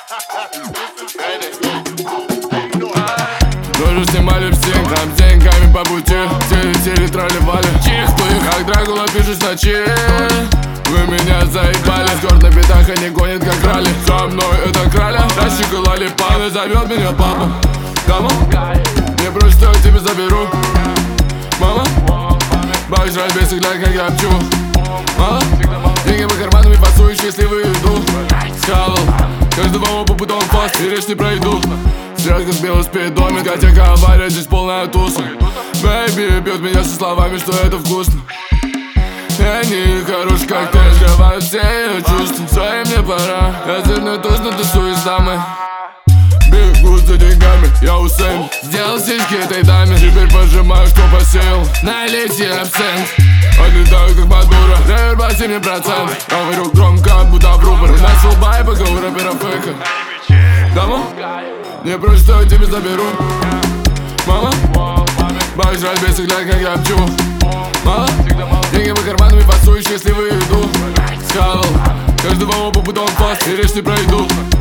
Тоже снимали псинком, деньгами по пути. Телетели, тролливали. Чих, как Дракула пишешь ночи. Вы меня заебали. Скоро на битах они гонят как ралли. Со мной это краля. Расщеголали паны, зовет меня папа. Дома? Не прочь, что я тебе заберу. Мама? Бабушка жрать без взгляд, как я пчу. Мало? Деньги по карманам и фасую счастливую еду. Скалал каждого по бутон фаст, и речь не пройду. Стрелка сбила спидометр, котика авария, здесь полная туса. Бэйби бьет меня со словами, что это вкусно. Они хороший коктейль, скрывают все ее чувства. Своим мне пора, я сильно точно тусуюсь с дамой. Бегу за деньгами, я Усейн. Сделал сиськи этой даме, теперь пожимаю, что посеял. Налейте абсент, отлетаю как Мадуро. Реверба 7%, говорю громко, будто в рупор. Начал байбека у рэпера фейка. Дома? Не прочь, что я тебе заберу. Мама? Бабушка жрать без взгляд, как я пчу. Мало? Деньги по карманам и фасую счастливую еду. Скалал каждого по бутон фаст, и речь не пройду.